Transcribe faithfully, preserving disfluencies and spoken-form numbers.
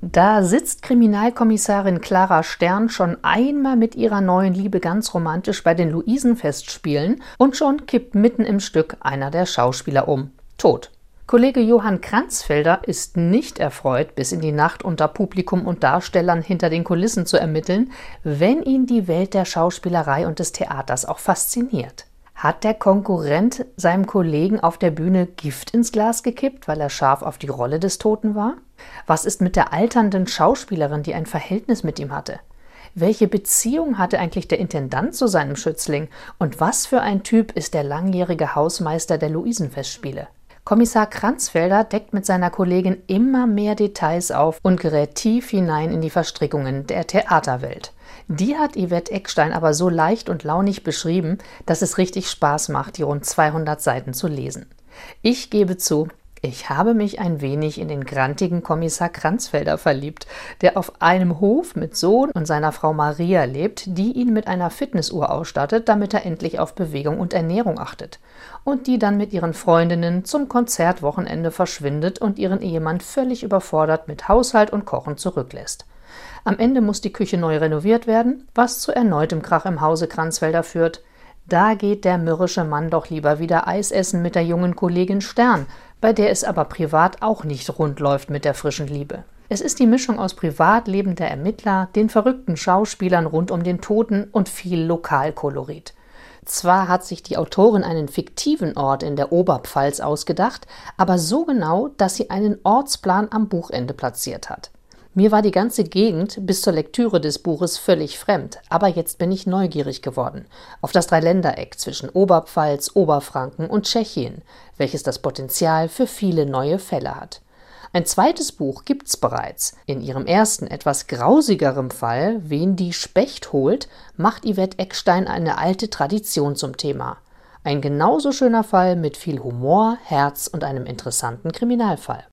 Da sitzt Kriminalkommissarin Clara Stern schon einmal mit ihrer neuen Liebe ganz romantisch bei den Luisenfestspielen und schon kippt mitten im Stück einer der Schauspieler um. Tot. Kollege Johann Kranzfelder ist nicht erfreut, bis in die Nacht unter Publikum und Darstellern hinter den Kulissen zu ermitteln, wenn ihn die Welt der Schauspielerei und des Theaters auch fasziniert. Hat der Konkurrent seinem Kollegen auf der Bühne Gift ins Glas gekippt, weil er scharf auf die Rolle des Toten war? Was ist mit der alternden Schauspielerin, die ein Verhältnis mit ihm hatte? Welche Beziehung hatte eigentlich der Intendant zu seinem Schützling? Und was für ein Typ ist der langjährige Hausmeister der Luisenfestspiele? Kommissar Kranzfelder deckt mit seiner Kollegin immer mehr Details auf und gerät tief hinein in die Verstrickungen der Theaterwelt. Die hat Yvette Eckstein aber so leicht und launig beschrieben, dass es richtig Spaß macht, die rund zweihundert Seiten zu lesen. Ich gebe zu, ich habe mich ein wenig in den grantigen Kommissar Kranzfelder verliebt, der auf einem Hof mit Sohn und seiner Frau Maria lebt, die ihn mit einer Fitnessuhr ausstattet, damit er endlich auf Bewegung und Ernährung achtet. Und die dann mit ihren Freundinnen zum Konzertwochenende verschwindet und ihren Ehemann völlig überfordert mit Haushalt und Kochen zurücklässt. Am Ende muss die Küche neu renoviert werden, was zu erneutem Krach im Hause Kranzfelder führt. Da geht der mürrische Mann doch lieber wieder Eis essen mit der jungen Kollegin Stern, bei der es aber privat auch nicht rund läuft mit der frischen Liebe. Es ist die Mischung aus Privatleben der Ermittler, den verrückten Schauspielern rund um den Toten und viel Lokalkolorit. Zwar hat sich die Autorin einen fiktiven Ort in der Oberpfalz ausgedacht, aber so genau, dass sie einen Ortsplan am Buchende platziert hat. Mir war die ganze Gegend bis zur Lektüre des Buches völlig fremd, aber jetzt bin ich neugierig geworden auf das Dreiländereck zwischen Oberpfalz, Oberfranken und Tschechien, welches das Potenzial für viele neue Fälle hat. Ein zweites Buch gibt's bereits. In ihrem ersten, etwas grausigerem Fall, Wen die Specht holt, macht Yvette Eckstein eine alte Tradition zum Thema. Ein genauso schöner Fall mit viel Humor, Herz und einem interessanten Kriminalfall.